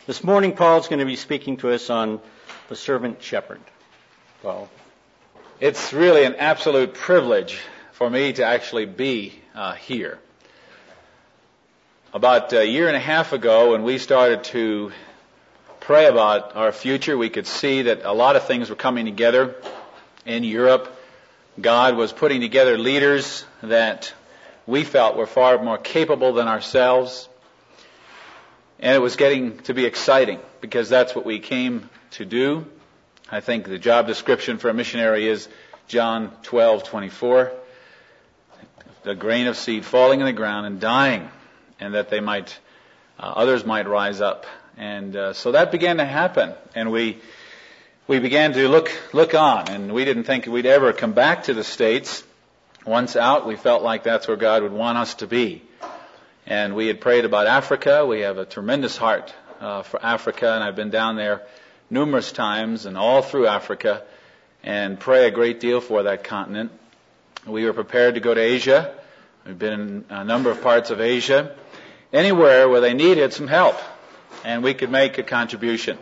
This morning, Paul's going to be speaking to us on the servant shepherd. Paul. It's really an absolute privilege for me to actually be here. About a year and a half ago, when we started to pray about our future, we could see that a lot of things were coming together in Europe. God was putting together leaders that we felt were far more capable than ourselves. And it was getting to be exciting because that's what we came to do. I think the job description for a missionary is John 12:24, the grain of seed falling in the ground and dying, and that they might, others might rise up. And so that began to happen, and we began to look on, and we didn't think we'd ever come back to the States. Once out, we felt like that's where God would want us to be. And we had prayed about Africa. We have a tremendous heart for Africa, and I've been down there numerous times and all through Africa and pray a great deal for that continent. We were prepared to go to Asia. We've been in a number of parts of Asia, anywhere where they needed some help, and we could make a contribution.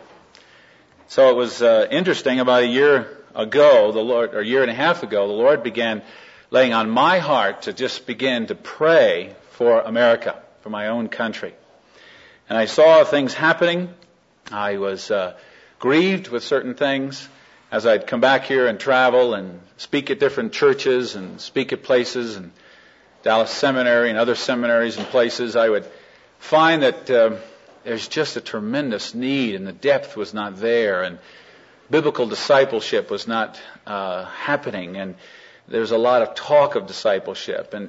So it was interesting. About a year and a half ago, the Lord began laying on my heart to just begin to pray for America, for my own country. And I saw things happening. I was grieved with certain things. As I'd come back here and travel and speak at different churches and speak at places, and Dallas Seminary and other seminaries and places, I would find that there's just a tremendous need, and the depth was not there, and biblical discipleship was not happening, and there's a lot of talk of discipleship, and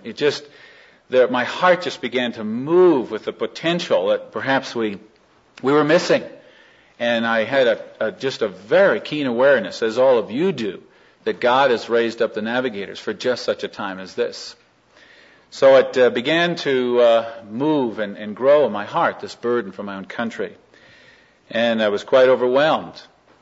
my heart just began to move with the potential that perhaps we were missing. And I had just a very keen awareness, as all of you do, that God has raised up the navigators for just such a time as this. So it began to move and grow in my heart, this burden for my own country. And I was quite overwhelmed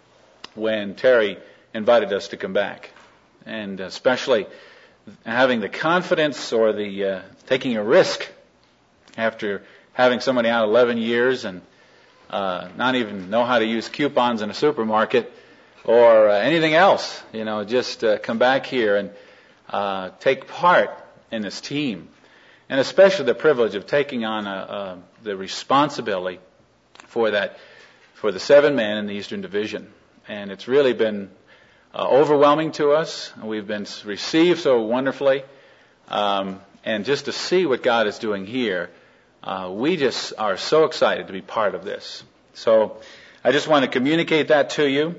when Terry invited us to come back. And especially having the confidence or the taking a risk after having somebody out 11 years and not even know how to use coupons in a supermarket or anything else, just come back here and take part in this team. And especially the privilege of taking on the responsibility for the 7 men in the Eastern Division. And it's really been overwhelming to us. We've been received so wonderfully. And just to see what God is doing here, we just are so excited to be part of this. So I just want to communicate that to you.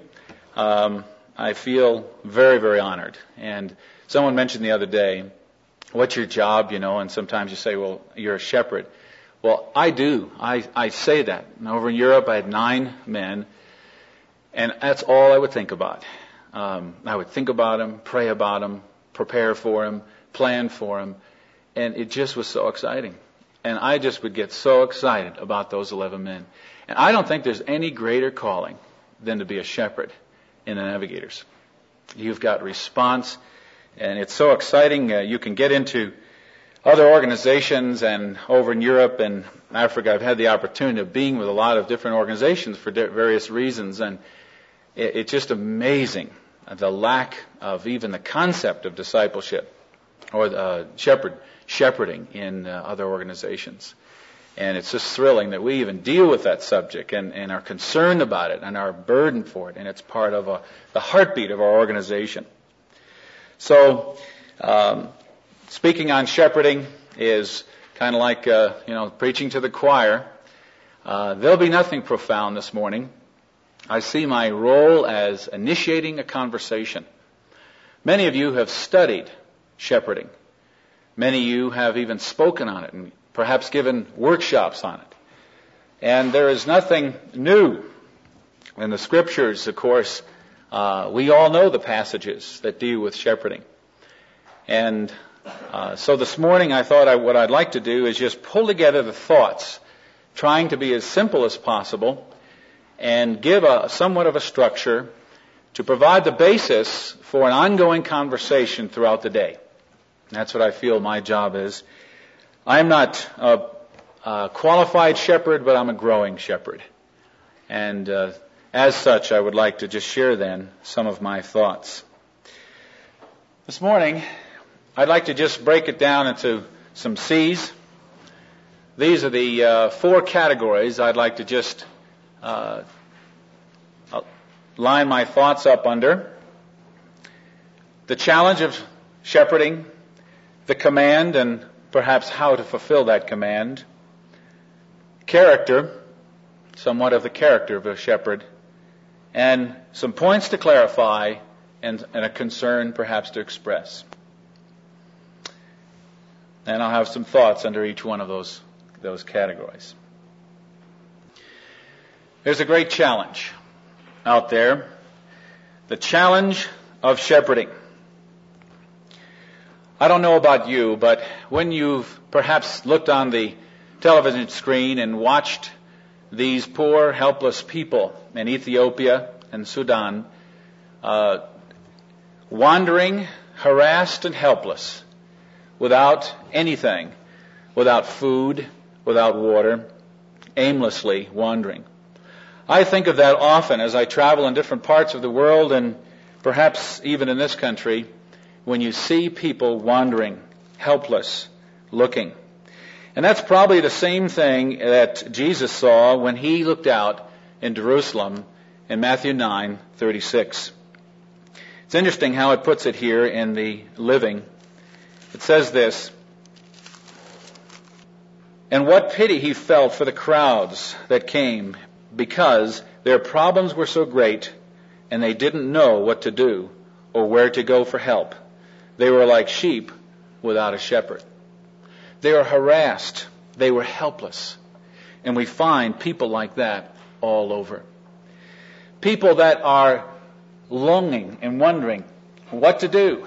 I feel very, very honored. And someone mentioned the other day, what's your job, and sometimes you say, well, you're a shepherd. Well, I do. I say that. And over in Europe, I had 9 men, and that's all I would think about. I would think about them, pray about them, prepare for them, plan for them, and it just was so exciting. And I just would get so excited about those 11 men. And I don't think there's any greater calling than to be a shepherd in the Navigators. You've got response, and it's so exciting. You can get into other organizations, and over in Europe and Africa, I've had the opportunity of being with a lot of different organizations for various reasons, and it's just amazing the lack of even the concept of discipleship or shepherding in other organizations. And it's just thrilling that we even deal with that subject and are concerned about it and are burdened for it, and it's part of the heartbeat of our organization. So, speaking on shepherding is kind of like, preaching to the choir. There'll be nothing profound this morning. I see my role as initiating a conversation. Many of you have studied shepherding. Many of you have even spoken on it and perhaps given workshops on it. And there is nothing new in the Scriptures, of course. We all know the passages that deal with shepherding. And so this morning I thought what I'd like to do is just pull together the thoughts, trying to be as simple as possible, and give somewhat of a structure to provide the basis for an ongoing conversation throughout the day. And that's what I feel my job is. I'm not a qualified shepherd, but I'm a growing shepherd. And as such, I would like to just share then some of my thoughts. This morning, I'd like to just break it down into some C's. These are the 4 categories I'd like to just line my thoughts up under. The challenge of shepherding, the command and perhaps how to fulfill that command, character, somewhat of the character of a shepherd, and some points to clarify and a concern perhaps to express. And I'll have some thoughts under each one of those categories. There's a great challenge out there, the challenge of shepherding. I don't know about you, but when you've perhaps looked on the television screen and watched these poor, helpless people in Ethiopia and Sudan, wandering, harassed and helpless, without anything, without food, without water, aimlessly wandering. I think of that often as I travel in different parts of the world and perhaps even in this country, when you see people wandering, helpless, looking. And that's probably the same thing that Jesus saw when he looked out in Jerusalem in Matthew 9:36. It's interesting how it puts it here in the Living. It says this, "And what pity he felt for the crowds that came, because their problems were so great, and they didn't know what to do or where to go for help. They were like sheep without a shepherd." They were harassed. They were helpless. And we find people like that all over. People that are longing and wondering what to do.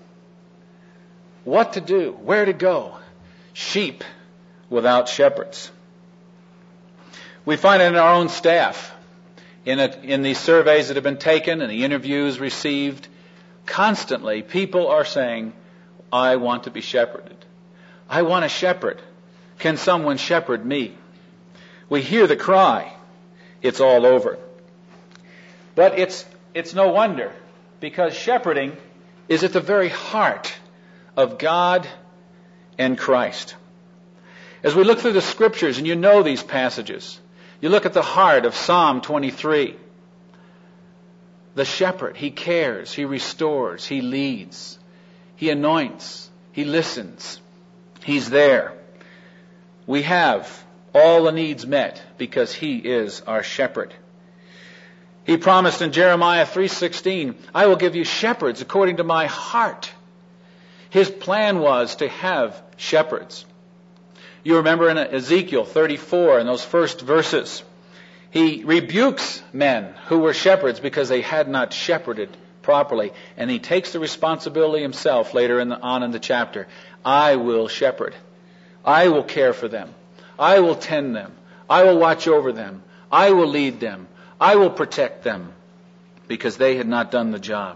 What to do? Where to go? Sheep without shepherds. We find it in our own staff, in these surveys that have been taken and the interviews received. Constantly, people are saying, "I want to be shepherded. I want a shepherd. Can someone shepherd me?" We hear the cry. It's all over. But it's no wonder, because shepherding is at the very heart of God and Christ. As we look through the Scriptures, and you know these passages, you look at the heart of Psalm 23. The shepherd, he cares, he restores, he leads, he anoints, he listens, he's there. We have all the needs met because he is our shepherd. He promised in Jeremiah 3:16, "I will give you shepherds according to my heart." His plan was to have shepherds. You remember in Ezekiel 34, in those first verses, he rebukes men who were shepherds because they had not shepherded properly. And he takes the responsibility himself later on in the chapter. "I will shepherd. I will care for them. I will tend them. I will watch over them. I will lead them. I will protect them," because they had not done the job.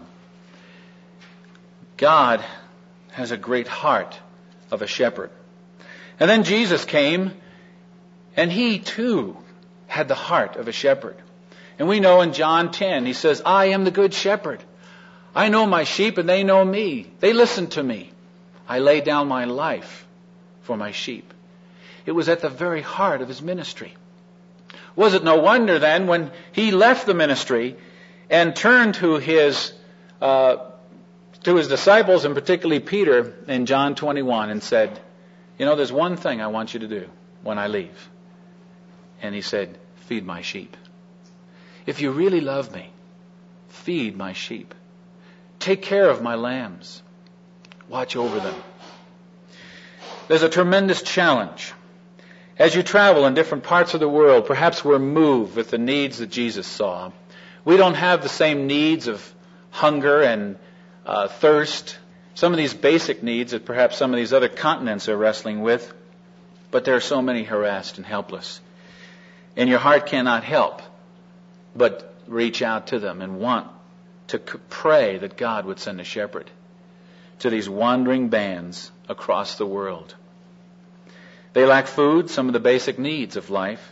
God has a great heart of a shepherd. And then Jesus came, and he too had the heart of a shepherd. And we know in John 10, he says, "I am the good shepherd. I know my sheep and they know me. They listen to me. I lay down my life for my sheep." It was at the very heart of his ministry. Was it no wonder then when he left the ministry and turned to his disciples, and particularly Peter in John 21, and said, "You know, there's one thing I want you to do when I leave." And he said, "Feed my sheep. If you really love me, feed my sheep. Take care of my lambs. Watch over them." There's a tremendous challenge. As you travel in different parts of the world, perhaps we're moved with the needs that Jesus saw. We don't have the same needs of hunger and thirst, some of these basic needs that perhaps some of these other continents are wrestling with, but there are so many harassed and helpless. And your heart cannot help but reach out to them and want to pray that God would send a shepherd to these wandering bands across the world. They lack food, some of the basic needs of life,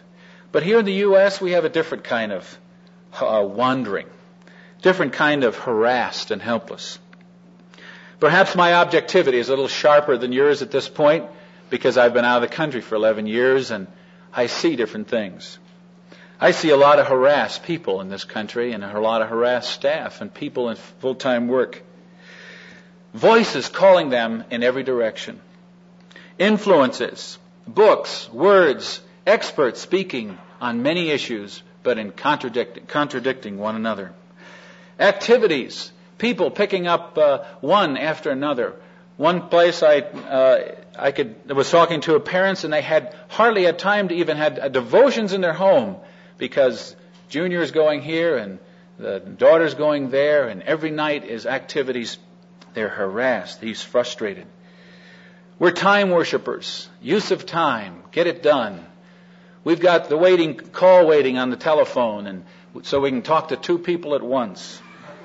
But here in the U.S., we have a different kind of wandering, different kind of harassed and helpless. Perhaps my objectivity is a little sharper than yours at this point because I've been out of the country for 11 years and I see different things. I see a lot of harassed people in this country and a lot of harassed staff and people in full-time work. Voices calling them in every direction. Influences, books, words, experts speaking on many issues, but in contradicting one another. Activities, people picking up one after another. One place I was talking to parents, and they hardly had time to even have devotions in their home because Junior is going here and the daughter's going there, and every night is activities. They're harassed. He's frustrated. We're time worshipers. Use of time. Get it done. We've got the call waiting on the telephone, and so we can talk to two people at once.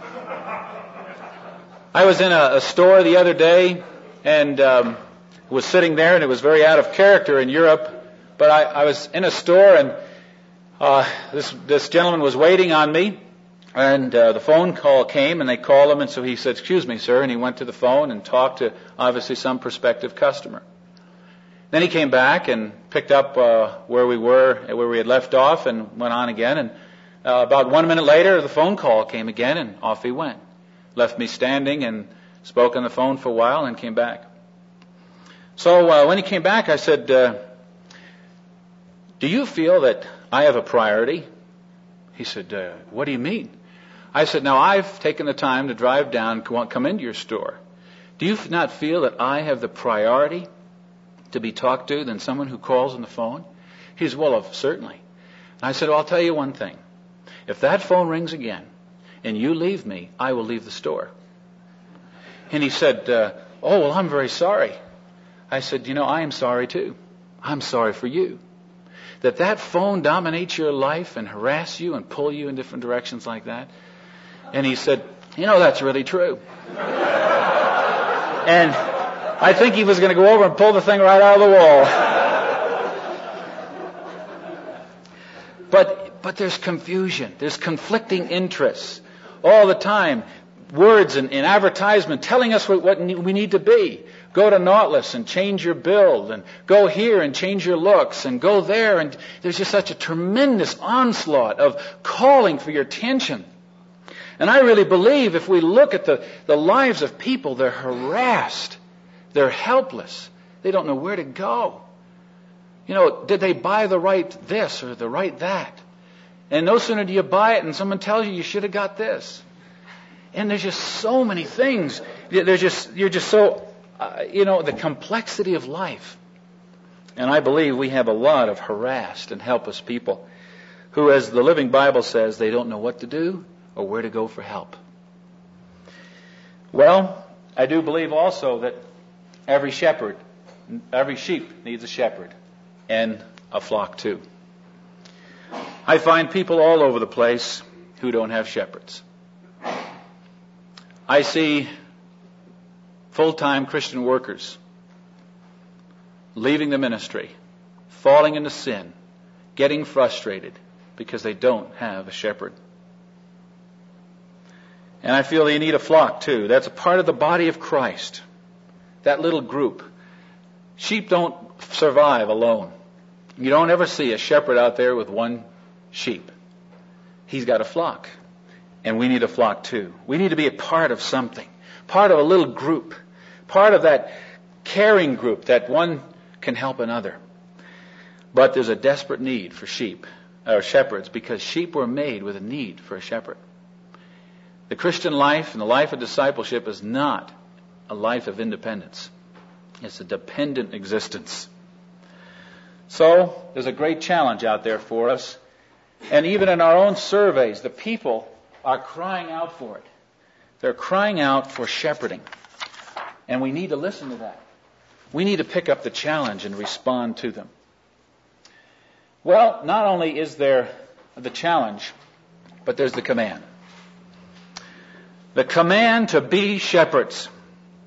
I was in a store the other day and was sitting there, and it was very out of character in Europe. But I was in a store, and this gentleman was waiting on me, and the phone call came, and they called him, and so he said, "Excuse me, sir," and he went to the phone and talked to obviously some prospective customer. Then he came back and picked up where we had left off, and went on again. And about 1 minute later, the phone call came again, and off he went. Left me standing and spoke on the phone for a while, and came back. So when he came back, I said, "Do you feel that I have a priority?" He said, "What do you mean?" I said, "Now I've taken the time to drive down, come into your store. Do you not feel that I have the priority to be talked to than someone who calls on the phone?" He said, "Well, certainly." And I said, "Well, I'll tell you one thing. If that phone rings again and you leave me, I will leave the store." And he said, "Oh, well, I'm very sorry." I said, "I am sorry too. I'm sorry for you. That phone dominates your life and harass you and pull you in different directions like that." And he said, "That's really true." And I think he was going to go over and pull the thing right out of the wall. But there's confusion. There's conflicting interests all the time. Words in advertisement telling us what we need to be. Go to Nautilus and change your build, and go here and change your looks, and go there. And there's just such a tremendous onslaught of calling for your attention. And I really believe if we look at the lives of people, they're harassed. They're helpless. They don't know where to go. Did they buy the right this or the right that? And no sooner do you buy it and someone tells you should have got this. And there's just so many things. You're just so, the complexity of life. And I believe we have a lot of harassed and helpless people who, as the Living Bible says, they don't know what to do or where to go for help. Well, I do believe also that every sheep needs a shepherd, and a flock too. I find people all over the place who don't have shepherds. I see full-time Christian workers leaving the ministry, falling into sin, getting frustrated because they don't have a shepherd. And I feel they need a flock too. That's a part of the body of Christ. That little group. Sheep don't survive alone. You don't ever see a shepherd out there with one sheep. He's got a flock. And we need a flock too. We need to be a part of something. Part of a little group. Part of that caring group that one can help another. But there's a desperate need for shepherds, because sheep were made with a need for a shepherd. The Christian life and the life of discipleship is not a life of independence. It's a dependent existence. So, there's a great challenge out there for us. And even in our own surveys, the people are crying out for it. They're crying out for shepherding. And we need to listen to that. We need to pick up the challenge and respond to them. Well, not only is there the challenge, but there's the command. The command to be shepherds.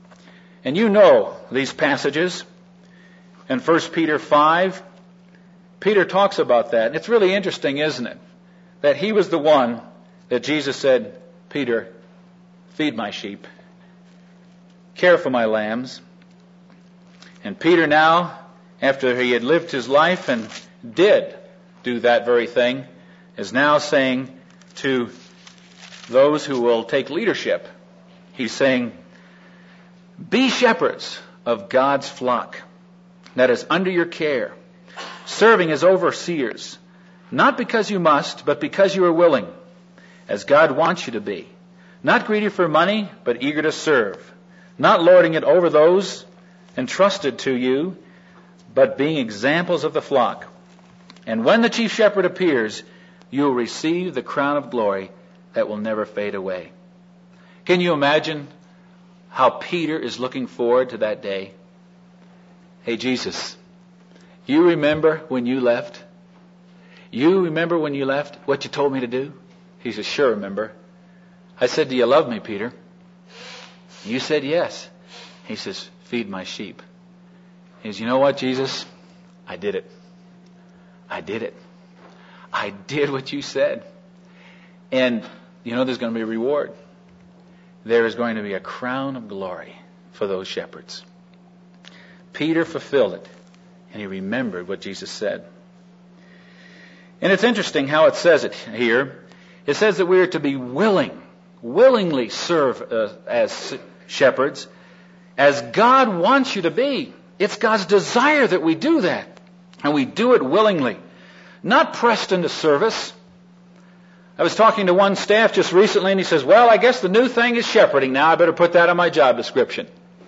And you know these passages in 1 Peter 5 Peter talks about that. And it's really interesting, isn't it? That he was the one that Jesus said, Peter, feed my sheep, care for my lambs. And Peter now, after he had lived his life and did do that very thing, is now saying to those who will take leadership, he's saying, be shepherds of God's flock that is under your care, serving as overseers, not because you must, but because you are willing, as God wants you to be, not greedy for money, but eager to serve, not lording it over those entrusted to you, but being examples of the flock. And when the chief shepherd appears, you will receive the crown of glory that will never fade away. Can you imagine how Peter is looking forward to that day? Hey, Jesus, you remember when you left? You remember when you left what you told me to do? He says, sure, remember. I said, do you love me, Peter? You said yes. He says, feed my sheep. He says, you know what, Jesus? I did it. I did it. I did what you said. And you know there's going to be a reward. There is going to be a crown of glory for those shepherds. Peter fulfilled it, and he remembered what Jesus said. And it's interesting how it says it here. It says that we are to be willingly serve as shepherds, as God wants you to be. It's God's desire that we do that. And we do it willingly, not pressed into service. I was talking to one staff just recently, and he says, well, I guess the new thing is shepherding now. I better put that on my job description.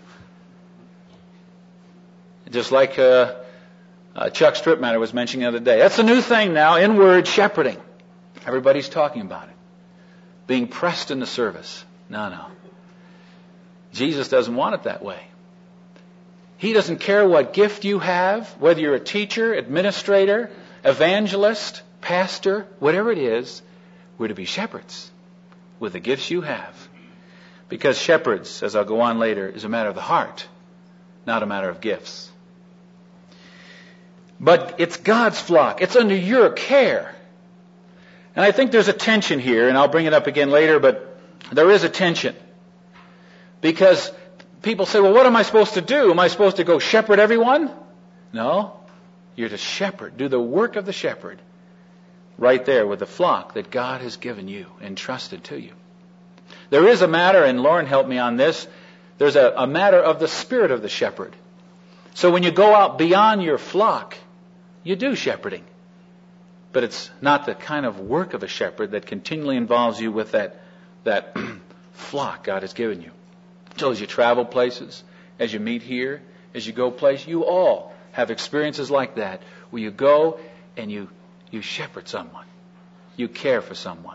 Just like Chuck Stripmatter was mentioning the other day. That's the new thing now, inward shepherding. Everybody's talking about it. Being pressed into service. No. Jesus doesn't want it that way. He doesn't care what gift you have, whether you're a teacher, administrator, evangelist, pastor, whatever it is, we're to be shepherds with the gifts you have. Because shepherds, as I'll go on later, is a matter of the heart, not a matter of gifts. But it's God's flock. It's under your care. And I think there's a tension here, and I'll bring it up again later, but there is a tension. Because people say, well, what am I supposed to do? Am I supposed to go shepherd everyone? No. You're to shepherd. Do the work of the shepherd right there with the flock that God has given you, entrusted to you. There is a matter, and Lauren helped me on this, there's a matter of the spirit of the shepherd. So when you go out beyond your flock, you do shepherding. But it's not the kind of work of a shepherd that continually involves you with that flock God has given you. So as you travel places, as you meet here, as you go places, you all have experiences like that where you go and you shepherd someone. You care for someone.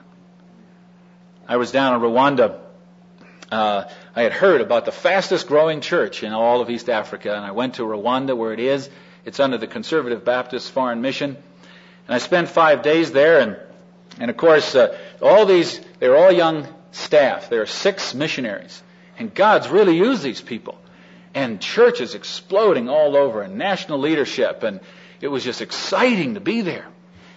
I was down in Rwanda. I had heard about the fastest growing church in all of East Africa, and I went to Rwanda where it is. It's under the Conservative Baptist Foreign Mission. And I spent 5 days there, and of course, they're all young staff. There are 6 missionaries. And God's really used these people. And churches exploding all over, and national leadership, and it was just exciting to be there.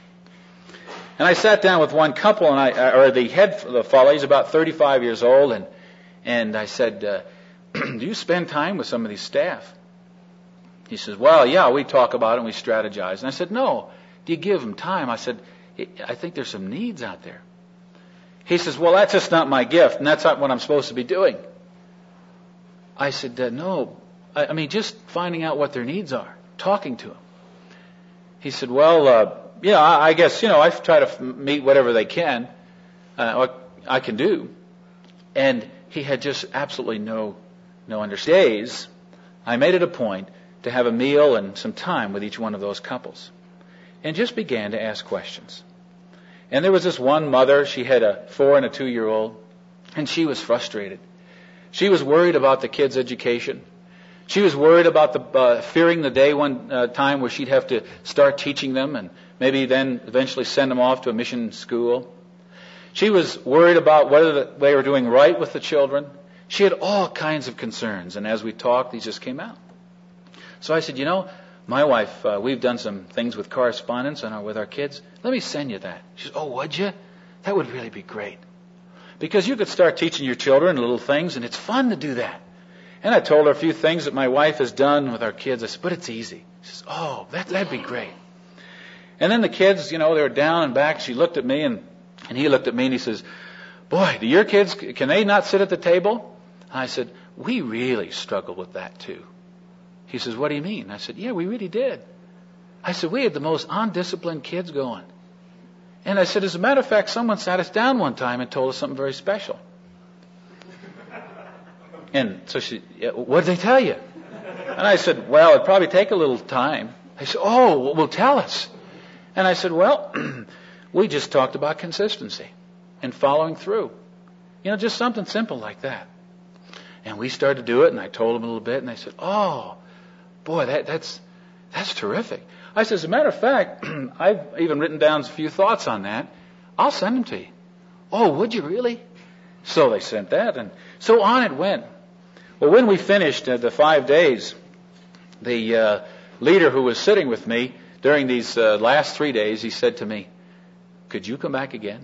And I sat down with one couple, and the head of the fellow, he's about 35 years old, and I said, do you spend time with some of these staff? He says, well, yeah, we talk about it and we strategize. And I said, no, do you give them time? I said, I think there's some needs out there. He says, well, that's just not my gift, and that's not what I'm supposed to be doing. I said, no, I mean, just finding out what their needs are, talking to them. He said, well, I guess, I try to meet whatever they can, what I can do. And he had just absolutely no understanding. Days, I made it a point to have a meal and some time with each one of those couples, and just began to ask questions. And there was this one mother, she had a 4 and a 2-year-old, and she was frustrated. She was worried about the kids' education. She was worried about fearing the day one time where she'd have to start teaching them and maybe then eventually send them off to a mission school. She was worried about whether they were doing right with the children. She had all kinds of concerns, and as we talked, these just came out. So I said, my wife, we've done some things with correspondence with our kids. Let me send you that. She says, oh, would you? That would really be great. Because you could start teaching your children little things, and it's fun to do that. And I told her a few things that my wife has done with our kids. I said, but it's easy. She says, oh, that'd be great. And then the kids, they were down and back. She looked at me, and he looked at me, and he says, boy, do your kids, can they not sit at the table? And I said, we really struggled with that too. He says, what do you mean? I said, yeah, we really did. I said, we had the most undisciplined kids going. And I said, as a matter of fact, someone sat us down one time and told us something very special. And so she, what did they tell you? And I said, well, it'd probably take a little time. I said, oh, well, tell us. And I said, well, we just talked about consistency and following through. Just something simple like that. And we started to do it, and I told them a little bit, and they said, oh, boy, that's terrific. I said, as a matter of fact, I've even written down a few thoughts on that. I'll send them to you. Oh, would you really? So they sent that, and so on it went. Well, when we finished the 5 days, the leader who was sitting with me during these last 3 days, he said to me, could you come back again?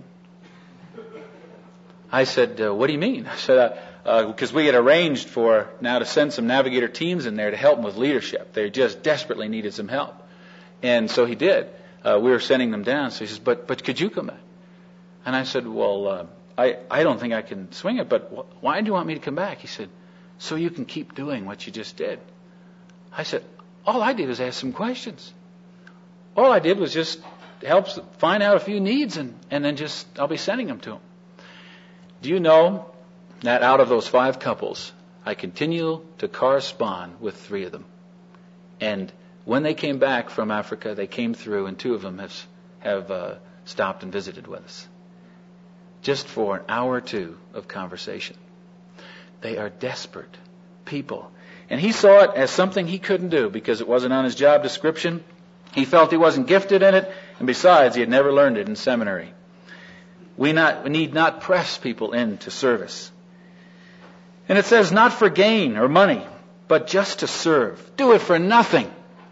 I said, what do you mean? I said, because we had arranged for now to send some navigator teams in there to help them with leadership. They just desperately needed some help. And so he did. We were sending them down. So he says, but could you come back? And I said, well, I don't think I can swing it, but why do you want me to come back? He said, so you can keep doing what you just did. I said, all I did was ask some questions. All I did was just help find out a few needs, and then I'll be sending them to them. Do you know that out of those 5 couples, I continue to correspond with 3 of them? And when they came back from Africa, they came through, and 2 of them have stopped and visited with us. Just for an hour or 2 of conversation. They are desperate people. And he saw it as something he couldn't do because it wasn't on his job description. He felt he wasn't gifted in it, and besides, he had never learned it in seminary. We need not press people into service. And it says not for gain or money, but just to serve. Do it for nothing.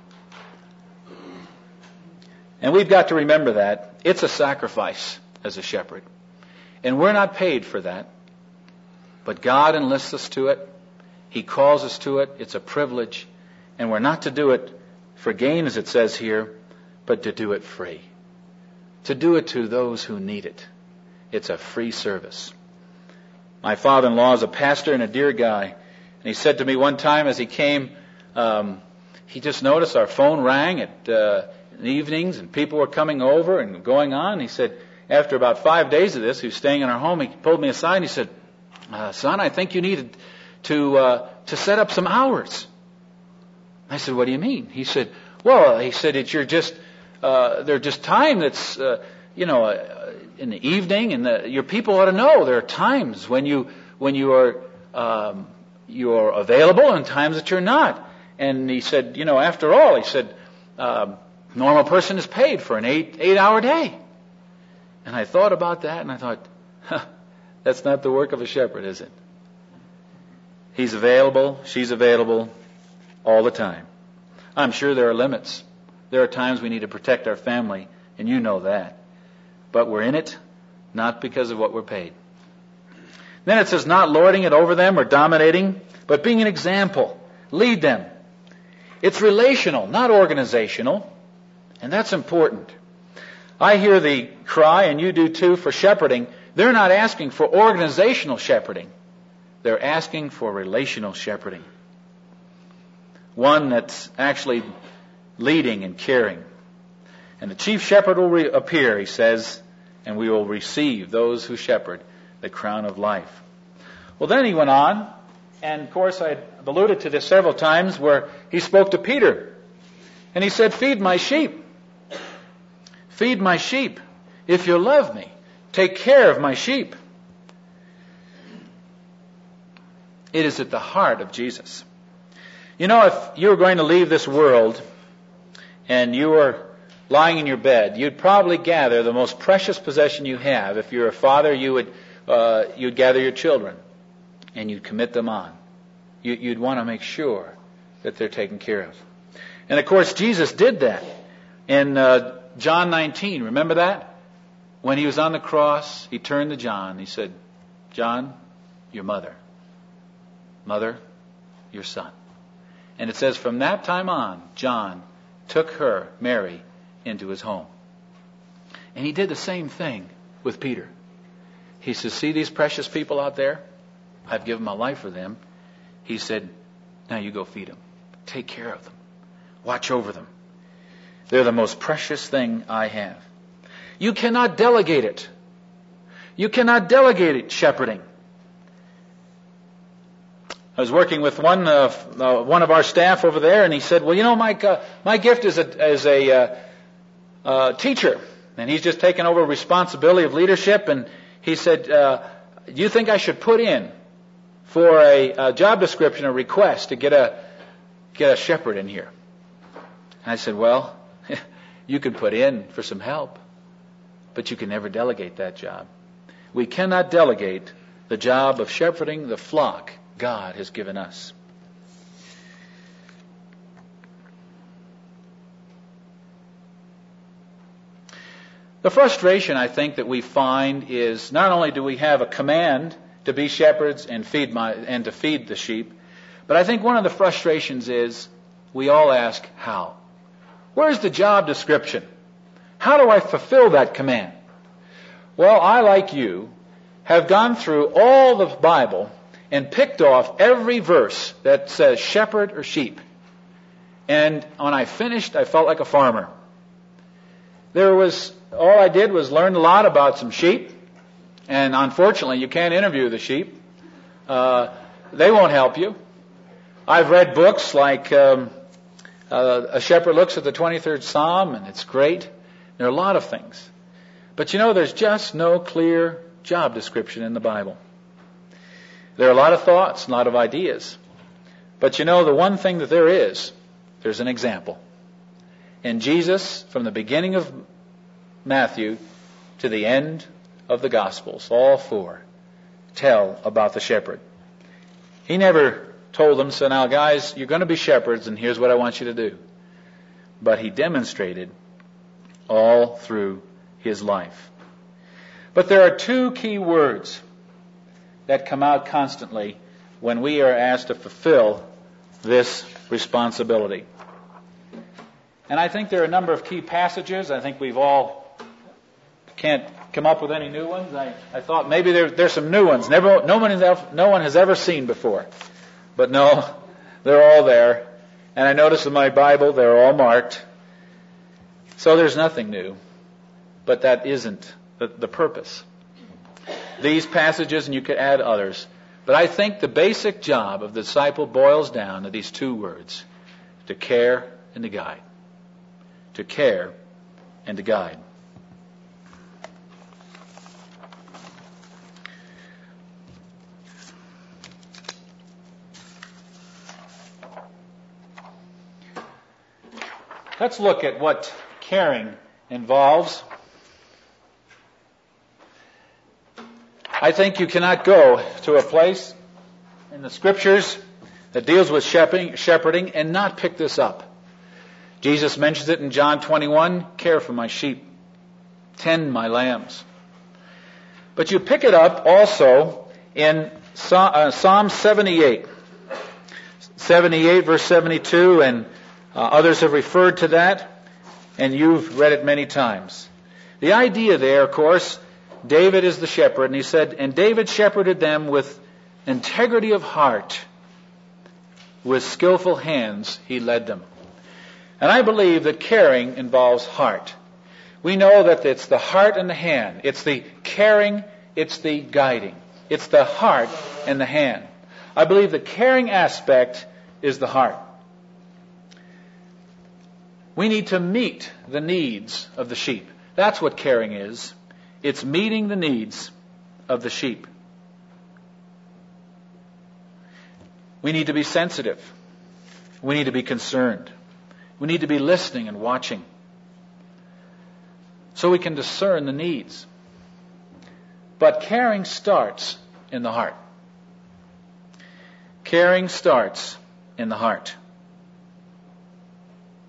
And we've got to remember that. It's a sacrifice as a shepherd. And we're not paid for that. But God enlists us to it. He calls us to it. It's a privilege. And we're not to do it for gain, as it says here, but to do it free. To do it to those who need it. It's a free service. My father-in-law is a pastor and a dear guy. And he said to me one time as he came, he just noticed our phone rang at in the evenings and people were coming over and going on. He said, after about 5 days of this, he was staying in our home, he pulled me aside and he said, son, I think you needed to set up some hours. I said, what do you mean? He said, well, it's you're just, there's just time that's, in the evening, and your people ought to know there are times when you are you're available and times that you're not. And he said, after all, he said, normal person is paid for an 8-hour day. And I thought about that, and I thought, that's not the work of a shepherd, is it? He's available, she's available all the time. I'm sure there are limits. There are times we need to protect our family, and you know that. But we're in it, not because of what we're paid. Then it says, not lording it over them or dominating, but being an example. Lead them. It's relational, not organizational. And that's important. I hear the cry, and you do too, for shepherding. They're not asking for organizational shepherding. They're asking for relational shepherding. One that's actually leading and caring. And the chief shepherd will appear, he says, and we will receive those who shepherd the crown of life. Well, then he went on, and of course I alluded to this several times, where he spoke to Peter. And he said, feed my sheep. Feed my sheep. If you love me, take care of my sheep. It is at the heart of Jesus. If you were going to leave this world and you were lying in your bed, you'd probably gather the most precious possession you have. If you're a father, you'd gather your children and you'd commit them on. You'd want to make sure that they're taken care of. And of course, Jesus did that in John 19. Remember that? When he was on the cross, he turned to John. He said, John, your mother. Mother, your son. And it says from that time on, John took her, Mary, into his home. And he did the same thing with Peter. He says, see these precious people out there? I've given my life for them. He said, now you go feed them. Take care of them. Watch over them. They're the most precious thing I have. You cannot delegate it. You cannot delegate it, shepherding. I was working with one of our staff over there, and he said, well, you know, Mike, my gift is a teacher. And he's just taken over responsibility of leadership. And he said, do you think I should put in for a job description, a request to get a shepherd in here? And I said, well, you can put in for some help, but you can never delegate that job. We cannot delegate the job of shepherding the flock God has given us. The frustration, I think, that we find is not only do we have a command to be shepherds and to feed the sheep, but I think one of the frustrations is we all ask, how? Where's the job description? How do I fulfill that command? Well, I, like you, have gone through all the Bible and picked off every verse that says shepherd or sheep. And when I finished, I felt like a farmer. All I did was learn a lot about some sheep. And unfortunately, you can't interview the sheep. They won't help you. I've read books like A Shepherd Looks at the 23rd Psalm, and it's great. There are a lot of things. But you know, there's just no clear job description in the Bible. There are a lot of thoughts, a lot of ideas. But you know, the one thing that there's an example. And Jesus, from the beginning of Matthew to the end of the Gospels, all four, tell about the shepherd. He never told them, so now guys, you're going to be shepherds and here's what I want you to do. But he demonstrated all through his life. But there are two key words that come out constantly when we are asked to fulfill this responsibility. And I think there are a number of key passages. I think we've all can't come up with any new ones. I thought maybe there's some new ones no one has ever seen before. But no, they're all there. And I notice in my Bible they're all marked. So there's nothing new. But that isn't the purpose. These passages, and you could add others. But I think the basic job of the disciple boils down to these two words: to care and to guide. To care and to guide. Let's look at what caring involves. I think you cannot go to a place in the Scriptures that deals with shepherding and not pick this up. Jesus mentions it in John 21, care for my sheep, tend my lambs. But you pick it up also in Psalm 78. 78 verse 72, and others have referred to that, and you've read it many times. The idea there, of course, David is the shepherd, and he said, and David shepherded them with integrity of heart. With skillful hands he led them. And I believe that caring involves heart. We know that it's the heart and the hand. It's the caring, it's the guiding. It's the heart and the hand. I believe the caring aspect is the heart. We need to meet the needs of the sheep. That's what caring is. It's meeting the needs of the sheep. We need to be sensitive. We need to be concerned. We need to be listening and watching so we can discern the needs. But caring starts in the heart. Caring starts in the heart.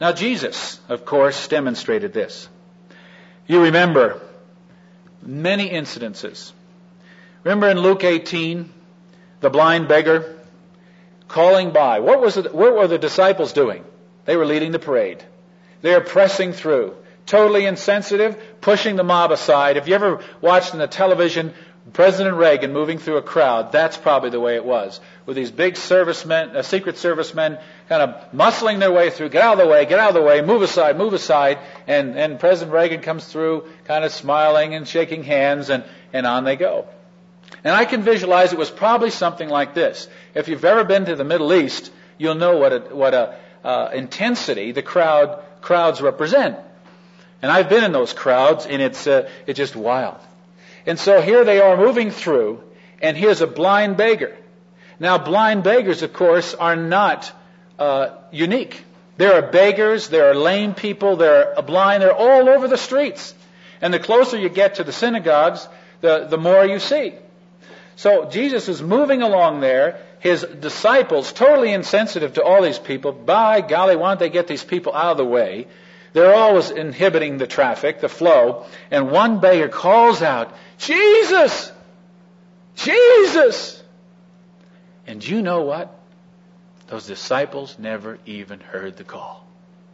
Now Jesus, of course, demonstrated this. You remember many incidences. Remember in Luke 18, the blind beggar calling by. What were the disciples doing? They were leading the parade. They were pressing through. Totally insensitive, pushing the mob aside. If you ever watched on the television President Reagan moving through a crowd, that's probably the way it was. With these big servicemen, Secret Servicemen kind of muscling their way through. Get out of the way, move aside. And President Reagan comes through kind of smiling and shaking hands, and on they go. And I can visualize it was probably something like this. If you've ever been to the Middle East, you'll know what a intensity the crowds represent. And I've been in those crowds, and it's just wild. And so here they are moving through, and here's a blind beggar. Now, blind beggars, of course, are not unique. There are beggars, there are lame people, there are blind, they're all over the streets. And the closer you get to the synagogues, the more you see. So Jesus is moving along there. His disciples, totally insensitive to all these people. By golly, why don't they get these people out of the way? They're always inhibiting the traffic, the flow. And one beggar calls out, Jesus! Jesus! And you know what? Those disciples never even heard the call.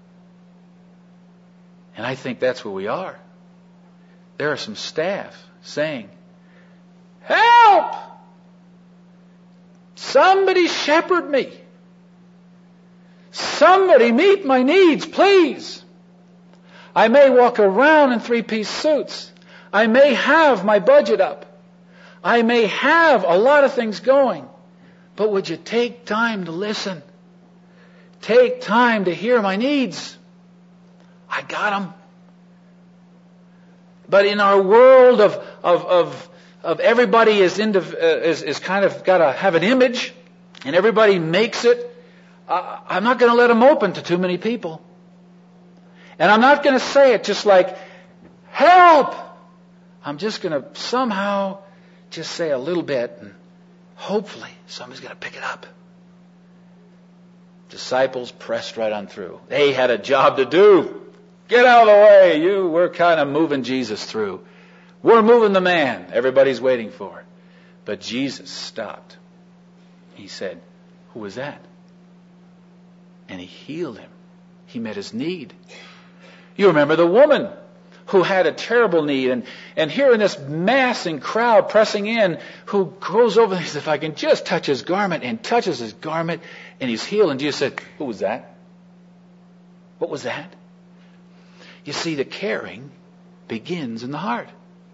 And I think that's where we are. There are some staff saying, help! Somebody shepherd me. Somebody meet my needs, please. I may walk around in three-piece suits. I may have my budget up. I may have a lot of things going. But would you take time to listen? Take time to hear my needs. I got them. But in our world of everybody is kind of got to have an image, and everybody makes it, I'm not going to let them open to too many people. And I'm not going to say it just like, help! I'm just going to somehow just say a little bit, and hopefully somebody's going to pick it up. Disciples pressed right on through. They had a job to do. Get out of the way. We're kind of moving Jesus through. We're moving the man everybody's waiting for. But Jesus stopped. He said, who was that? And he healed him. He met his need. You remember the woman who had a terrible need, and here in this massing crowd pressing in, who goes over and says, if I can just touch his garment, and touches his garment, and he's healed. And Jesus said, who was that? What was that? You see, the caring begins in the heart.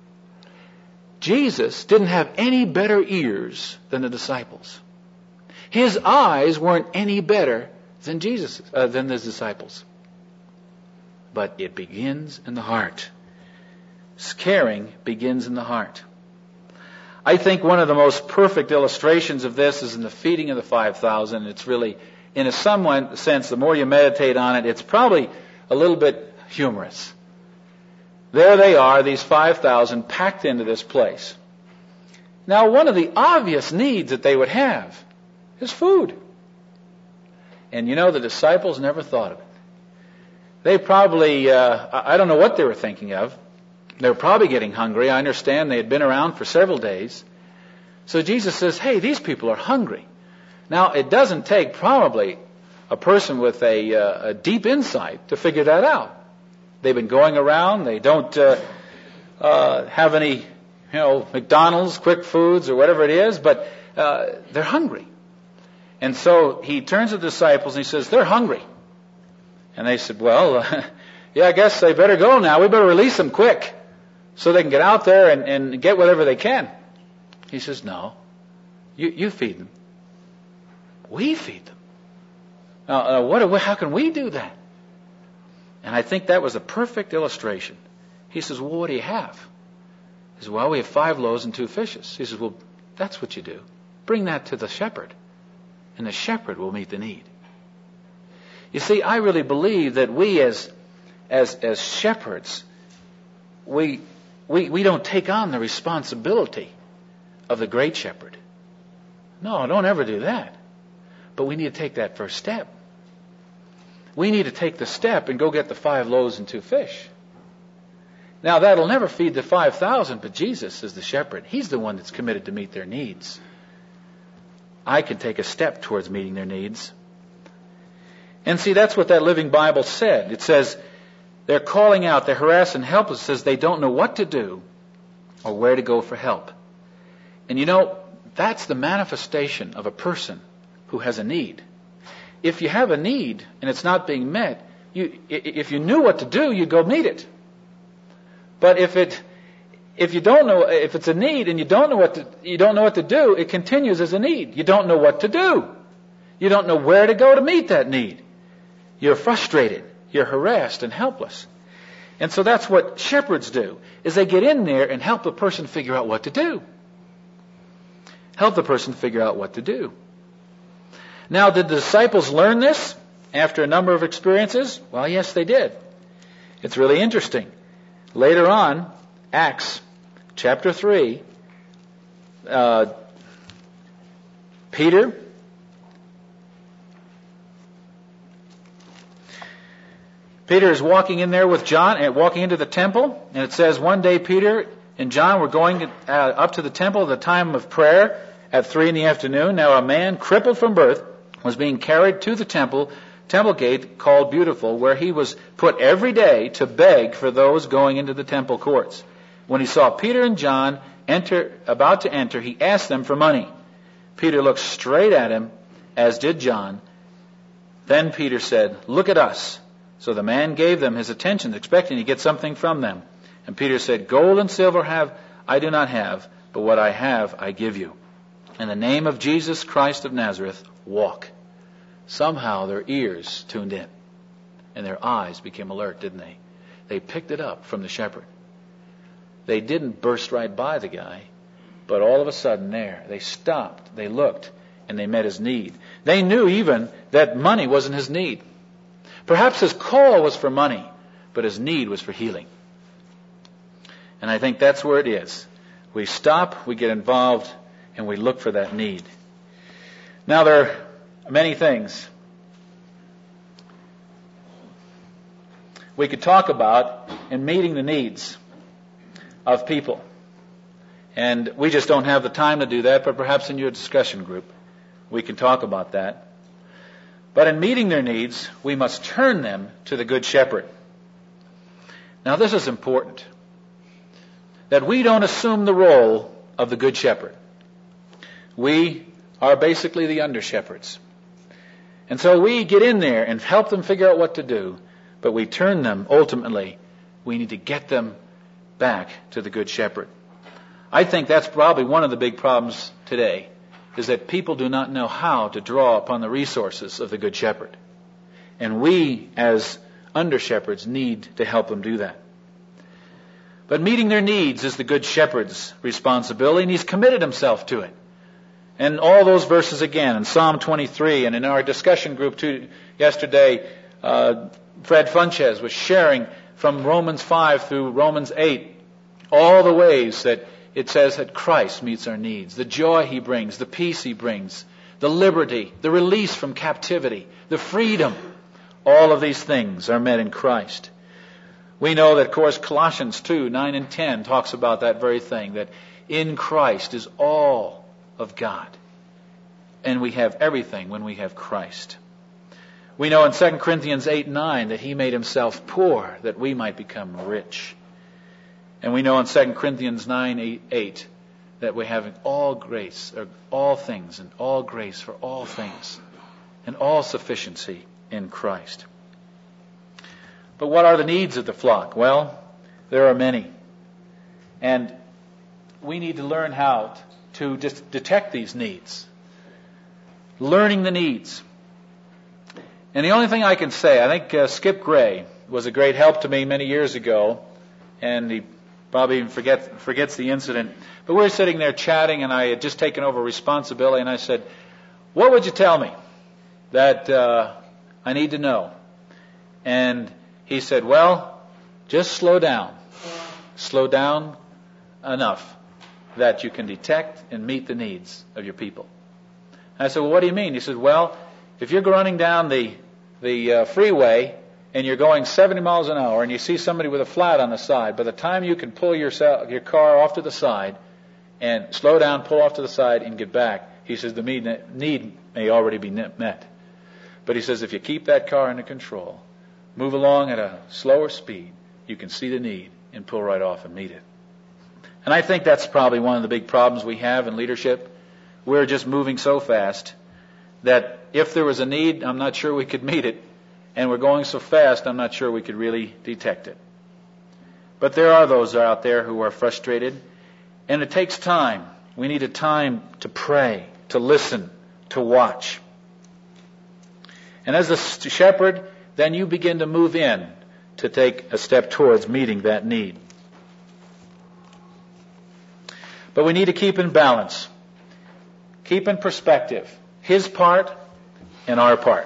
Jesus didn't have any better ears than the disciples. His eyes weren't any better than than the disciples. But it begins in the heart. Caring begins in the heart. I think one of the most perfect illustrations of this is in the feeding of the 5,000. It's really, in a somewhat sense, the more you meditate on it, it's probably a little bit humorous. There they are, these 5,000 packed into this place. Now, one of the obvious needs that they would have is food. And you know, the disciples never thought of it. They probably, I don't know what they were thinking of. They were probably getting hungry. I understand they had been around for several days. So Jesus says, hey, these people are hungry. Now, it doesn't take probably a person with a deep insight to figure that out. They've been going around. They don't have any, McDonald's, quick foods, or whatever it is, but they're hungry. And so he turns to the disciples and he says, they're hungry. And they said, well, yeah, I guess they better go now. We better release them quick so they can get out there and get whatever they can. He says, no, you feed them. We feed them. Now, how can we do that? And I think that was a perfect illustration. He says, well, what do you have? He says, well, we have 5 loaves and 2 fishes. He says, well, that's what you do. Bring that to the shepherd, and the shepherd will meet the need. You see, I really believe that we as shepherds, we don't take on the responsibility of the great shepherd. No, don't ever do that. But we need to take that first step. We need to take the step and go get the 5 loaves and 2 fish. Now, that'll never feed the 5,000, but Jesus is the shepherd. He's the one that's committed to meet their needs. I can take a step towards meeting their needs. And see, that's what that Living Bible said. It says they're calling out, they're harassed and helpless. It says they don't know what to do or where to go for help. And you know, that's the manifestation of a person who has a need. If you have a need and it's not being met, if you knew what to do, you'd go meet it. But if you don't know, if it's a need and you don't know what to do, it continues as a need. You don't know what to do. You don't know where to go to meet that need. You're frustrated. You're harassed and helpless. And so that's what shepherds do, is they get in there and help the person figure out what to do. Help the person figure out what to do. Now, did the disciples learn this after a number of experiences? Well, yes, they did. It's really interesting. Later on, Acts chapter 3, Peter is walking in there with John, and walking into the temple, and it says one day Peter and John were going up to the temple at the time of prayer at 3 p.m. Now a man crippled from birth was being carried to the temple gate called Beautiful, where he was put every day to beg for those going into the temple courts. When he saw Peter and John about to enter, he asked them for money. Peter looked straight at him, as did John. Then Peter said, "Look at us." So the man gave them his attention, expecting to get something from them. And Peter said, "Gold and silver I do not have, but what I have I give you. In the name of Jesus Christ of Nazareth, walk." Somehow their ears tuned in, and their eyes became alert, didn't they? They picked it up from the shepherd. They didn't burst right by the guy, but all of a sudden they stopped, they looked, and they met his need. They knew even that money wasn't his need. Perhaps his call was for money, but his need was for healing. And I think that's where it is. We stop, we get involved, and we look for that need. Now, there are many things we could talk about in meeting the needs of people. And we just don't have the time to do that, but perhaps in your discussion group we can talk about that. But in meeting their needs, we must turn them to the Good Shepherd. Now, this is important, that we don't assume the role of the Good Shepherd. We are basically the under-shepherds. And so we get in there and help them figure out what to do, but we turn them, ultimately, we need to get them back to the Good Shepherd. I think that's probably one of the big problems today, is that people do not know how to draw upon the resources of the Good Shepherd. And we, as under-shepherds, need to help them do that. But meeting their needs is the Good Shepherd's responsibility, and he's committed himself to it. And all those verses again, in Psalm 23, and in our discussion group yesterday, Fred Funches was sharing from Romans 5 through Romans 8, all the ways that it says that Christ meets our needs. The joy he brings, the peace he brings, the liberty, the release from captivity, the freedom. All of these things are met in Christ. We know that, of course, Colossians 2, 9 and 10 talks about that very thing, that in Christ is all of God. And we have everything when we have Christ. We know in 2 Corinthians 8, 9 that he made himself poor that we might become rich. And we know in 2 Corinthians 9, 8 that we have all grace, or all things, and all grace for all things, and all sufficiency in Christ. But what are the needs of the flock? Well, there are many. And we need to learn how to detect these needs. Learning the needs. And the only thing I can say, I think Skip Gray was a great help to me many years ago, and he probably even forgets the incident. But we were sitting there chatting, and I had just taken over responsibility, and I said, "What would you tell me that I need to know?" And he said, "Well, just slow down. Slow down enough that you can detect and meet the needs of your people." And I said, "Well, what do you mean?" He said, "Well, if you're running down the the freeway and you're going 70 miles an hour and you see somebody with a flat on the side, by the time you can pull your car off to the side and slow down, pull off to the side, and get back, he says the need may already be met. But he says if you keep that car under control, move along at a slower speed, you can see the need and pull right off and meet it. And I think that's probably one of the big problems we have in leadership. We're just moving so fast that if there was a need, I'm not sure we could meet it. And we're going so fast, I'm not sure we could really detect it. But there are those out there who are frustrated, and it takes time. We need a time to pray, to listen, to watch. And as a shepherd, then you begin to move in to take a step towards meeting that need. But we need to keep in balance, keep in perspective, his part and our part.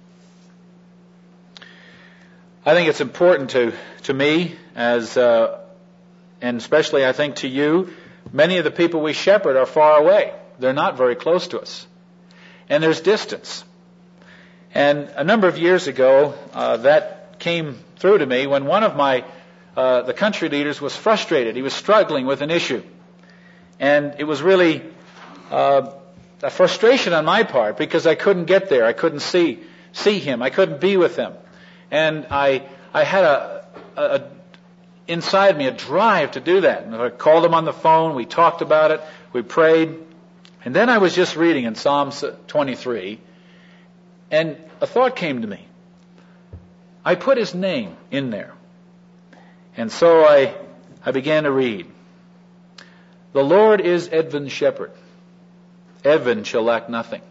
I think it's important to me, and especially I think to you, many of the people we shepherd are far away. They're not very close to us. And there's distance. And a number of years ago, that came through to me when one of the country leaders was frustrated. He was struggling with an issue. And it was really a frustration on my part because I couldn't get there. I couldn't see him. I couldn't be with him. And I had inside me a drive to do that. And I called him on the phone. We talked about it. We prayed. And then I was just reading in Psalms 23, and a thought came to me. I put his name in there. And so I began to read. The Lord is Edvin's shepherd. Edvin shall lack nothing.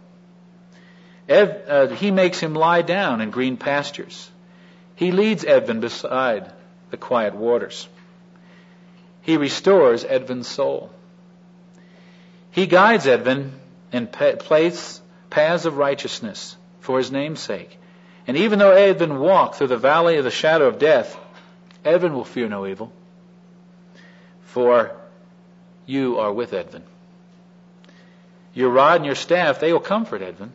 He makes him lie down in green pastures. He leads Edvin beside the quiet waters. He restores Edvin's soul. He guides Edvin in paths of righteousness for his name's sake. And even though Edvin walk through the valley of the shadow of death, Edvin will fear no evil. For you are with Edvin. Your rod and your staff, they will comfort Edvin.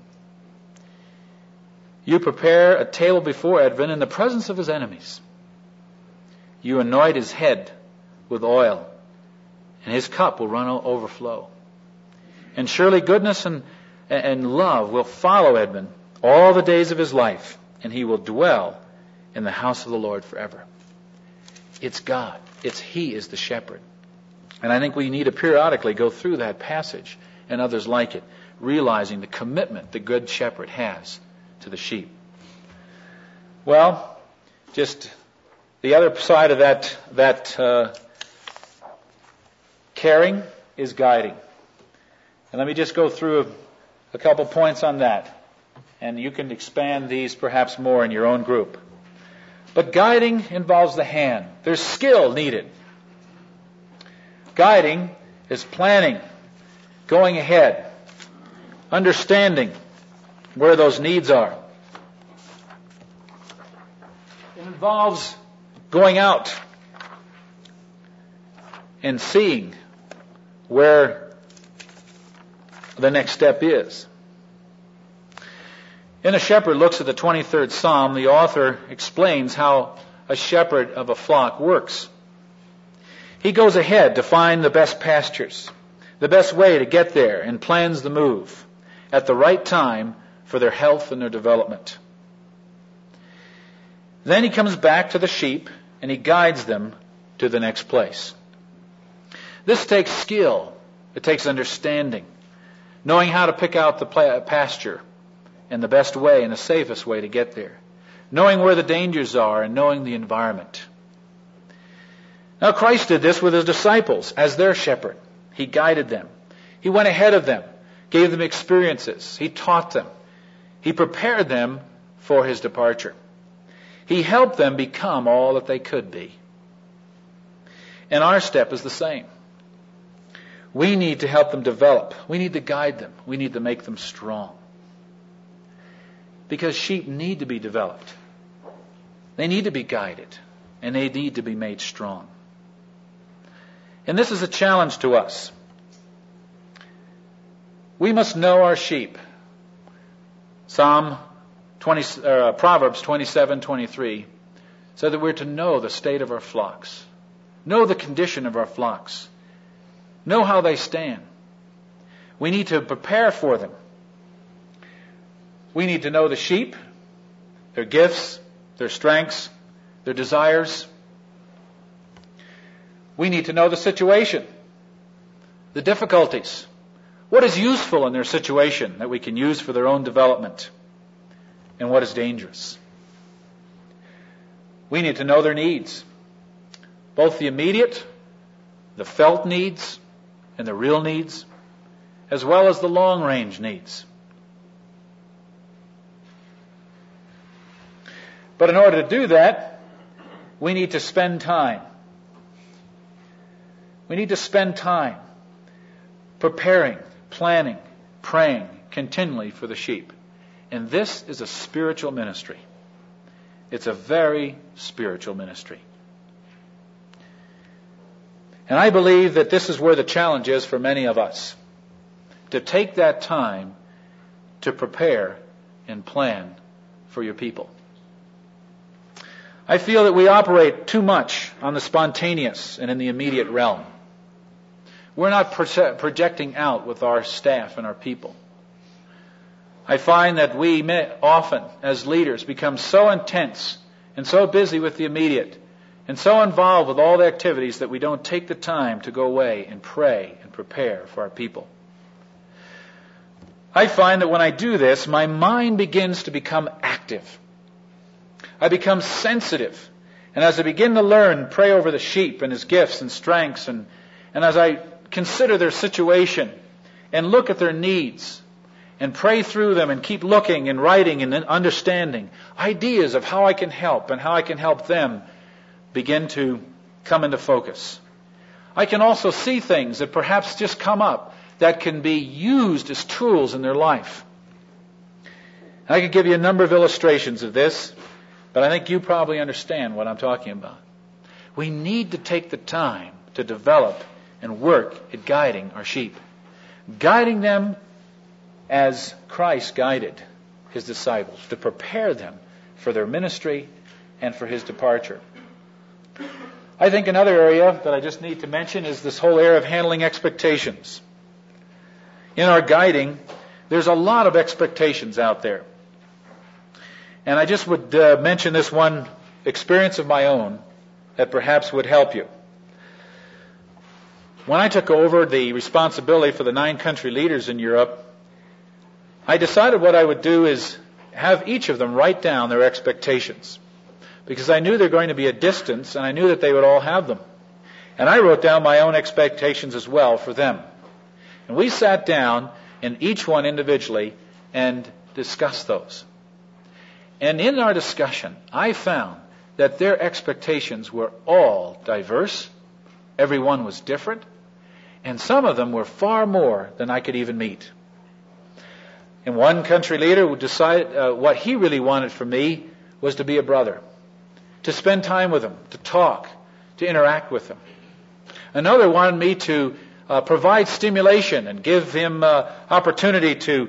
You prepare a table before Edvin in the presence of his enemies. You anoint his head with oil, and his cup will overflow. And surely goodness and love will follow Edvin all the days of his life, and he will dwell in the house of the Lord forever. It's God. He is the shepherd. And I think we need to periodically go through that passage and others like it, realizing the commitment the good shepherd has to the sheep. Well, just the other side of that caring is guiding. And let me just go through a couple points on that. And you can expand these perhaps more in your own group. But guiding involves the hand. There's skill needed. Guiding is planning, going ahead, understanding where those needs are. It involves going out and seeing where the next step is. In A Shepherd Looks at the 23rd Psalm, the author explains how a shepherd of a flock works. He goes ahead to find the best pastures, the best way to get there, and plans the move at the right time for their health and their development. Then he comes back to the sheep and he guides them to the next place. This takes skill. It takes understanding, knowing how to pick out the pasture and the best way and the safest way to get there, knowing where the dangers are and knowing the environment. Now Christ did this with his disciples as their shepherd. He guided them. He went ahead of them, gave them experiences. He taught them. He prepared them for his departure. He helped them become all that they could be. And our step is the same. We need to help them develop. We need to guide them. We need to make them strong. Because sheep need to be developed. They need to be guided. And they need to be made strong. And this is a challenge to us. We must know our sheep. Psalm Proverbs 27:23 said that we're to know the state of our flocks, know the condition of our flocks, know how they stand. We need to prepare for them. We need to know the sheep, their gifts, their strengths, their desires. We need to know the situation, the difficulties. What is useful in their situation that we can use for their own development? And what is dangerous? We need to know their needs, both the immediate, the felt needs, and the real needs, as well as the long-range needs. But in order to do that, we need to spend time. We need to spend time preparing, planning, praying continually for the sheep. And this is a spiritual ministry. It's a very spiritual ministry. And I believe that this is where the challenge is for many of us, to take that time to prepare and plan for your people. I feel that we operate too much on the spontaneous and in the immediate realm. We're not projecting out with our staff and our people. I find that we often, as leaders, become so intense and so busy with the immediate and so involved with all the activities that we don't take the time to go away and pray and prepare for our people. I find that when I do this, my mind begins to become active. I become sensitive. And as I begin to learn and pray over the sheep and his gifts and strengths, and as I consider their situation and look at their needs and pray through them and keep looking and writing and understanding, ideas of how I can help and how I can help them begin to come into focus. I can also see things that perhaps just come up that can be used as tools in their life. I could give you a number of illustrations of this, but I think you probably understand what I'm talking about. We need to take the time to develop and work at guiding our sheep. Guiding them as Christ guided his disciples, to prepare them for their ministry and for his departure. I think another area that I just need to mention is this whole area of handling expectations. In our guiding, there's a lot of expectations out there. And I just would mention this one experience of my own that perhaps would help you. When I took over the responsibility for the 9 country leaders in Europe, I decided what I would do is have each of them write down their expectations, because I knew they're going to be a distance, and I knew that they would all have them. And I wrote down my own expectations as well for them. And we sat down, and each one individually, and discussed those. And in our discussion, I found that their expectations were all diverse. Every one was different. And some of them were far more than I could even meet. And one country leader would decide what he really wanted from me was to be a brother, to spend time with him, to talk, to interact with him. Another wanted me to provide stimulation and give him opportunity to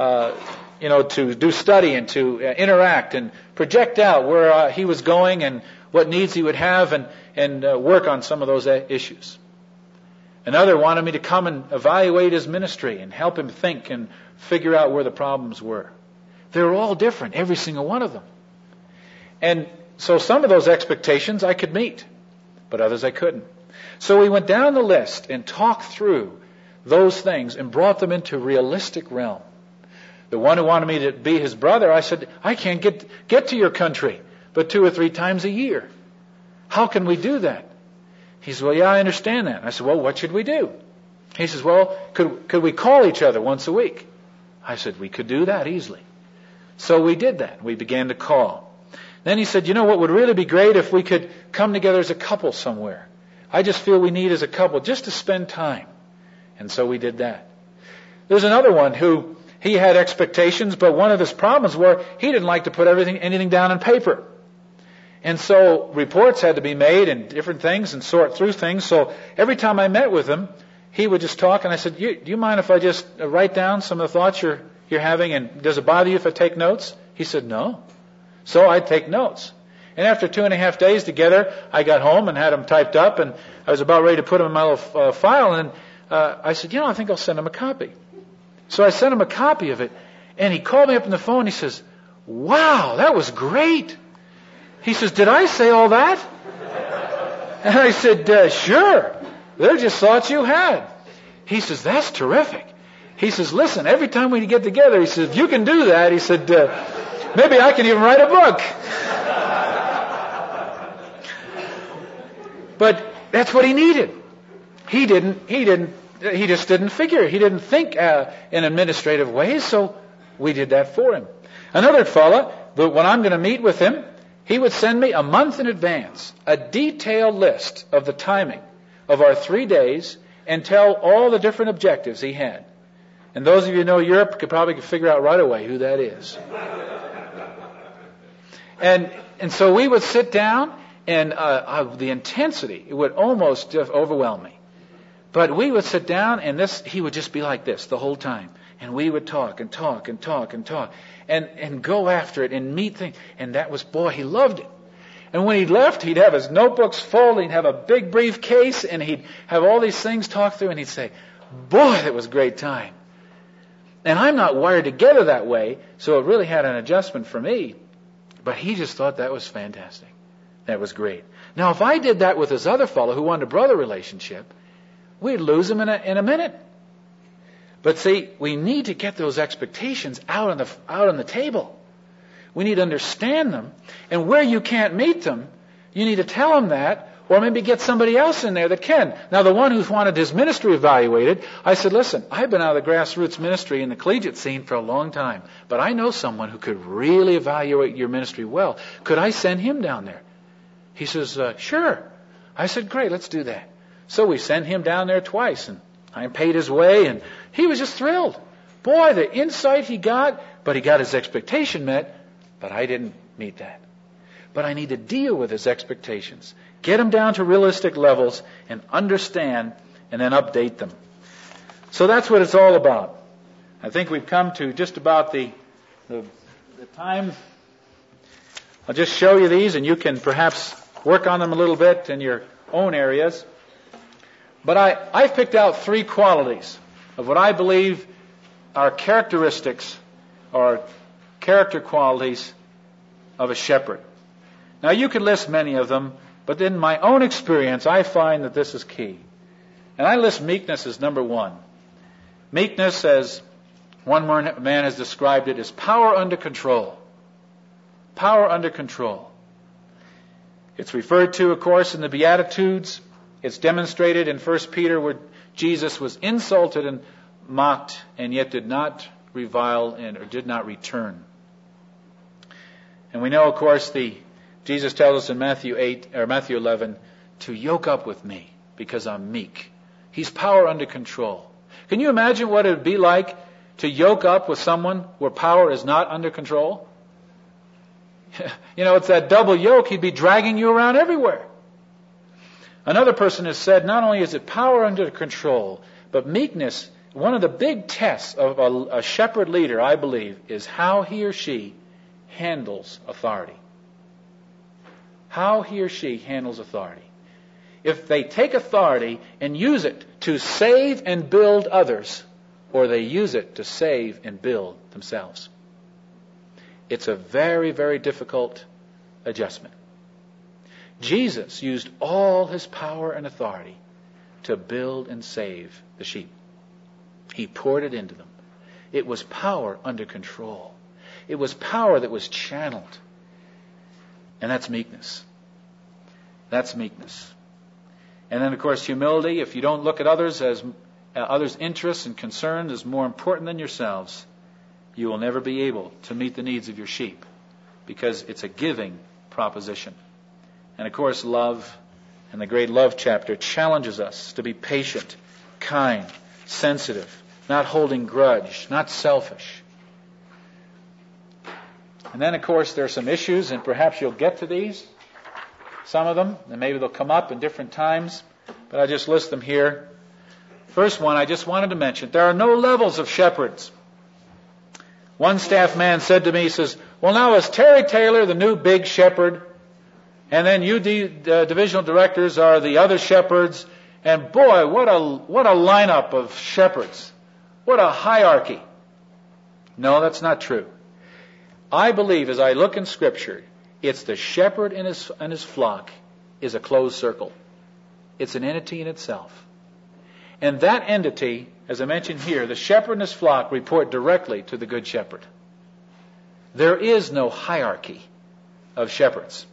do study and to interact and project out where he was going and what needs he would have and work on some of those issues. Another wanted me to come and evaluate his ministry and help him think and figure out where the problems were. They were all different, every single one of them. And so some of those expectations I could meet, but others I couldn't. So we went down the list and talked through those things and brought them into realistic realm. The one who wanted me to be his brother, I said, I can't get to your country but 2 or 3 times a year. How can we do that? He said, well, yeah, I understand that. I said, well, what should we do? He says, well, could we call each other once a week? I said, we could do that easily. So we did that. We began to call. Then he said, you know what would really be great if we could come together as a couple somewhere. I just feel we need as a couple just to spend time. And so we did that. There's another one who he had expectations, but one of his problems were he didn't like to put anything down on paper. And so reports had to be made and different things and sort through things. So every time I met with him, he would just talk, and I said, do you mind if I just write down some of the thoughts you're having, and does it bother you if I take notes? He said, no. So I'd take notes. And after 2.5 days together, I got home and had them typed up, and I was about ready to put them in my little file, and I said, I think I'll send him a copy. So I sent him a copy of it, and he called me up on the phone, and he says, wow, that was great. He says, did I say all that? And I said, sure. They're just thoughts you had. He says, that's terrific. He says, listen, every time we get together, he says, if you can do that, he said, maybe I can even write a book. But that's what he needed. He just didn't figure. He didn't think in administrative ways, so we did that for him. Another fella, when I'm going to meet with him, he would send me a month in advance a detailed list of the timing of our 3 days and tell all the different objectives he had. And those of you who know Europe could probably figure out right away who that is. And so we would sit down, and the intensity, it would almost just overwhelm me. But we would sit down, and he would just be like this the whole time. And we would talk and talk and talk and talk and go after it and meet things. And that was, boy, he loved it. And when he left, he'd have his notebooks full, he'd have a big briefcase, and he'd have all these things talked through, and he'd say, boy, that was a great time. And I'm not wired together that way, so it really had an adjustment for me. But he just thought that was fantastic. That was great. Now, if I did that with this other fellow who wanted a brother relationship, we'd lose him in a minute. But see, we need to get those expectations out on the table. We need to understand them. And where you can't meet them, you need to tell them that, or maybe get somebody else in there that can. Now, the one who's wanted his ministry evaluated, I said, listen, I've been out of the grassroots ministry in the collegiate scene for a long time, but I know someone who could really evaluate your ministry well. Could I send him down there? He says, sure. I said, great, let's do that. So we sent him down there twice, and I paid his way, and he was just thrilled. Boy, the insight he got, but he got his expectation met, but I didn't meet that. But I need to deal with his expectations. Get them down to realistic levels and understand and then update them. So that's what it's all about. I think we've come to just about the time. I'll just show you these, and you can perhaps work on them a little bit in your own areas. But I've picked out 3 qualities of what I believe are characteristics or character qualities of a shepherd. Now, you could list many of them, but in my own experience, I find that this is key. And I list meekness as number 1. Meekness, as one man has described it, is power under control. Power under control. It's referred to, of course, in the Beatitudes. It's demonstrated in 1 Peter where Jesus was insulted and mocked and yet did not revile or did not return. And we know, of course, Jesus tells us in Matthew 11 to yoke up with me because I'm meek. He's power under control. Can you imagine what it would be like to yoke up with someone where power is not under control? It's that double yoke. He'd be dragging you around everywhere. Another person has said not only is it power under control, but meekness, one of the big tests of a shepherd leader, I believe, is how he or she handles authority. How he or she handles authority. If they take authority and use it to save and build others, or they use it to save and build themselves. It's a very, very difficult adjustment. Jesus used all his power and authority to build and save the sheep. He poured it into them. It was power under control. It was power that was channeled. And that's meekness. That's meekness. And then, of course, humility. If you don't look at others as others' interests and concerns as more important than yourselves, you will never be able to meet the needs of your sheep, because it's a giving proposition. And of course, love, and the great love chapter challenges us to be patient, kind, sensitive, not holding grudge, not selfish. And then, of course, there are some issues, and perhaps you'll get to these, some of them, and maybe they'll come up in different times, but I just list them here. First one, I just wanted to mention, there are no levels of shepherds. One staff man said to me, he says, well, now is Terry Taylor the new big shepherd? And then you divisional directors are the other shepherds. And boy, what a lineup of shepherds. What a hierarchy. No, that's not true. I believe as I look in Scripture, it's the shepherd and his flock is a closed circle. It's an entity in itself. And that entity, as I mentioned here, the shepherd and his flock report directly to the good shepherd. There is no hierarchy of shepherds.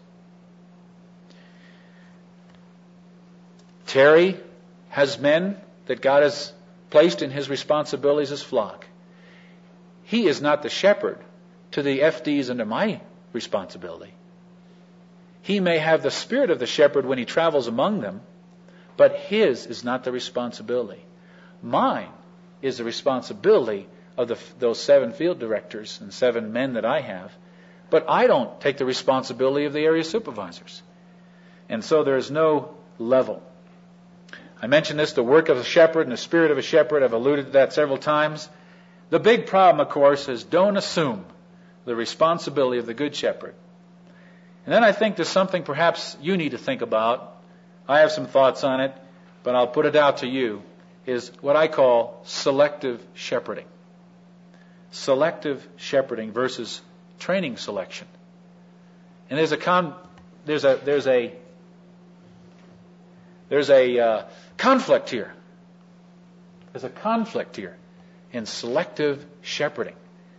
Terry has men that God has placed in his responsibilities as flock. He is not the shepherd to the FDs under my responsibility. He may have the spirit of the shepherd when he travels among them, but his is not the responsibility. Mine is the responsibility of those 7 field directors and 7 men that I have, but I don't take the responsibility of the area supervisors. And so there is no level. I mentioned this, the work of a shepherd and the spirit of a shepherd. I've alluded to that several times. The big problem, of course, is don't assume the responsibility of the good shepherd. And then I think there's something perhaps you need to think about. I have some thoughts on it, but I'll put it out to you, is what I call selective shepherding. Selective shepherding versus training selection. And there's a conflict here. There's a conflict here in selective shepherding.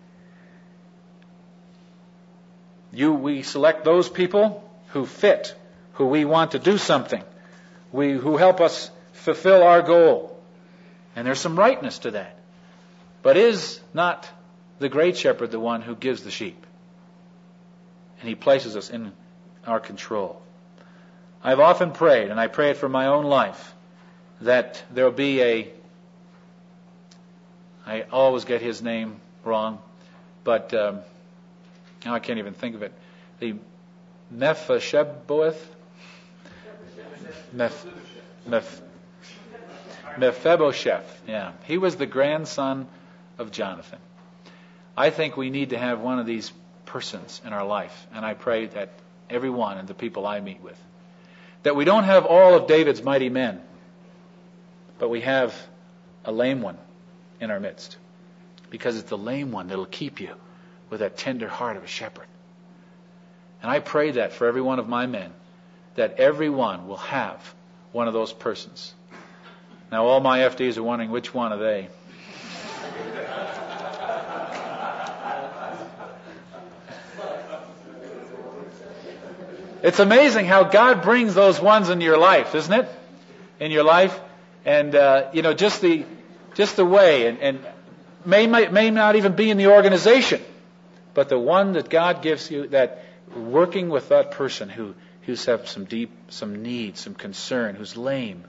We select those people who fit, who we want to do something, who help us fulfill our goal. And there's some rightness to that. But is not the great shepherd the one who gives the sheep? And he places us in our control. I've often prayed, and I pray it for my own life, that there will be I always get his name wrong, but now I can't even think of it. The Mephibosheth? Mephibosheth, yeah. He was the grandson of Jonathan. I think we need to have one of these persons in our life, and I pray that everyone and the people I meet with, that we don't have all of David's mighty men, but we have a lame one in our midst. Because it's the lame one that'll keep you with that tender heart of a shepherd. And I pray that for every one of my men, that everyone will have one of those persons. Now all my FDs are wondering, which one are they? It's amazing how God brings those ones into your life, isn't it? In your life. And, just the way, and may not even be in the organization, but the one that God gives you, that working with that person who's have some need, some concern, who's lame,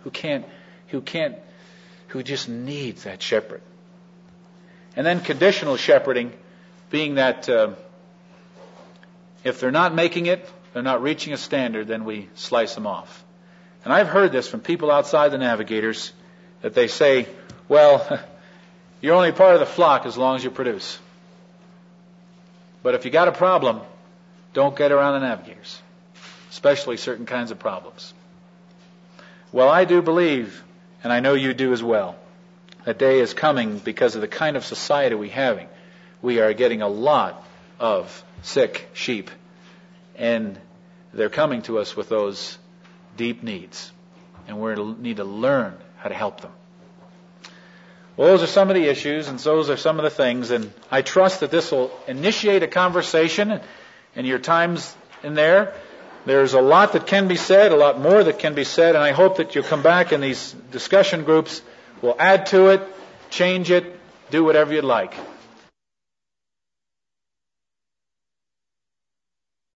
who just needs that shepherd. And then conditional shepherding, being that if they're not making it, they're not reaching a standard, then we slice them off. And I've heard this from people outside the Navigators, that they say, well, you're only part of the flock as long as you produce. But if you got a problem, don't get around the Navigators, especially certain kinds of problems. Well, I do believe, and I know you do as well, that day is coming because of the kind of society we're having. We are getting a lot of sick sheep, and they're coming to us with those deep needs, and we need to learn how to help them. Well, those are some of the issues, and those are some of the things, and I trust that this will initiate a conversation, and your time's in there. There's a lot that can be said, a lot more that can be said, and I hope that you'll come back in these discussion groups. We'll add to it, change it, do whatever you'd like.